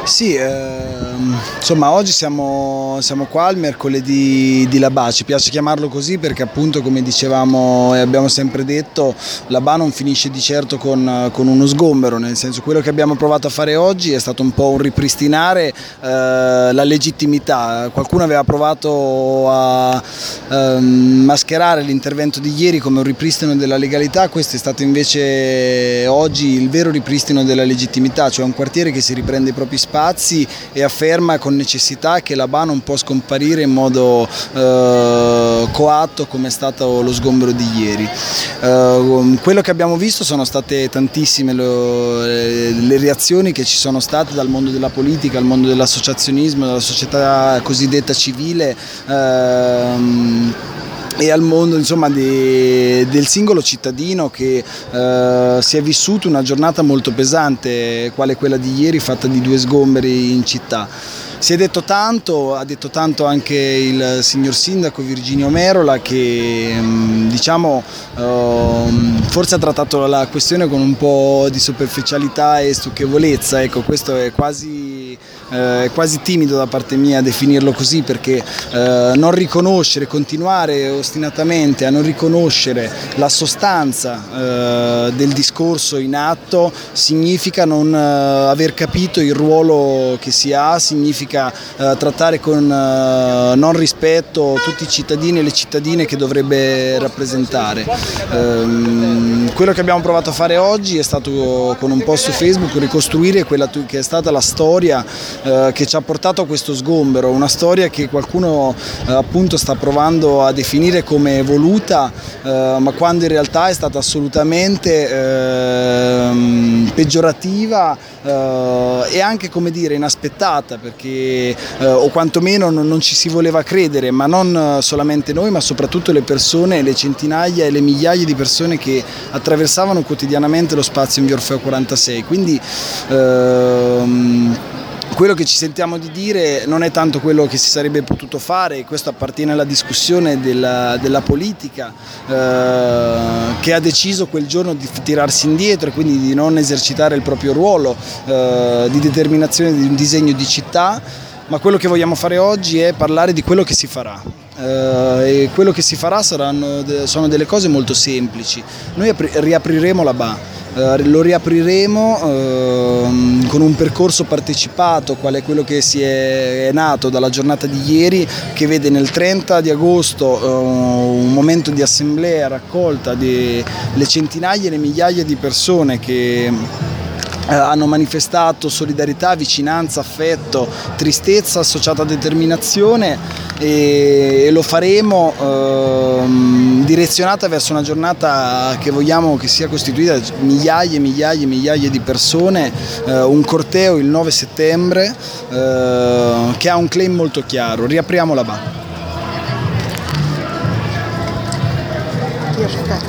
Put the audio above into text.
Sì, insomma oggi siamo qua al mercoledì di Labà, ci piace chiamarlo così perché appunto, come dicevamo e abbiamo sempre detto, Labà non finisce di certo con uno sgombero, nel senso, quello che abbiamo provato a fare oggi è stato un po' un ripristinare la legittimità. Qualcuno aveva provato a mascherare l'intervento di ieri come un ripristino della legalità, questo è stato invece oggi il vero ripristino della legittimità, cioè un quartiere che si riprende i propri spazi e afferma con necessità che Labà non può scomparire in modo coatto come è stato lo sgombero di ieri. Quello che abbiamo visto sono state tantissime le reazioni che ci sono state dal mondo della politica, al mondo dell'associazionismo, dalla società cosiddetta civile, e al mondo, insomma, del singolo cittadino che si è vissuto una giornata molto pesante, quale quella di ieri, fatta di 2 sgomberi in città. Si è detto tanto, ha detto tanto anche il signor sindaco Virginio Merola, che diciamo forse ha trattato la questione con un po' di superficialità e stucchevolezza. Ecco, questo è quasi timido da parte mia definirlo così, perché non riconoscere, continuare ostinatamente a non riconoscere la sostanza del discorso in atto significa non aver capito il ruolo che si ha, significa trattare con non rispetto tutti i cittadini e le cittadine che dovrebbe rappresentare. Quello che abbiamo provato a fare oggi è stato, con un post su Facebook, ricostruire quella che è stata la storia che ci ha portato a questo sgombero, una storia che qualcuno appunto sta provando a definire come voluta, ma quando in realtà è stata assolutamente peggiorativa e anche, come dire, inaspettata, perché o quantomeno non ci si voleva credere, ma non solamente noi, ma soprattutto le persone, le centinaia e le migliaia di persone che attraversavano quotidianamente lo spazio in via Orfeo 46. Quindi quello che ci sentiamo di dire non è tanto quello che si sarebbe potuto fare, questo appartiene alla discussione della politica, che ha deciso quel giorno di tirarsi indietro e quindi di non esercitare il proprio ruolo di determinazione di un disegno di città, ma quello che vogliamo fare oggi è parlare di quello che si farà. E quello che si farà sono delle cose molto semplici. Noi riapriremo Labà. Lo riapriremo con un percorso partecipato, quale quello che è nato dalla giornata di ieri, che vede nel 30 di agosto un momento di assemblea, raccolta delle centinaia e le migliaia di persone che hanno manifestato solidarietà, vicinanza, affetto, tristezza associata a determinazione, e lo faremo direzionata verso una giornata che vogliamo che sia costituita da migliaia e migliaia e migliaia di persone, un corteo il 9 settembre che ha un claim molto chiaro: riapriamo Labà.